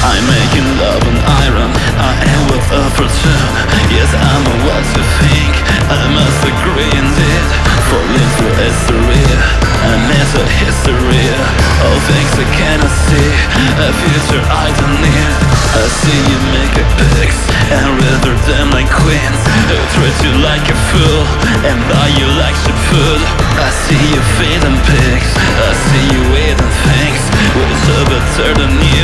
I'm making love on iron, I am with a fortune. Yes, I know what to think, I must agree indeed. Falling through history, and it's a history. All things I cannot see, a future I don't need. I see you make a pics, and rather them like queens, who treat you like a fool, and buy you like cheap food. I see you feeding pigs, I see you eating things, with a better than you.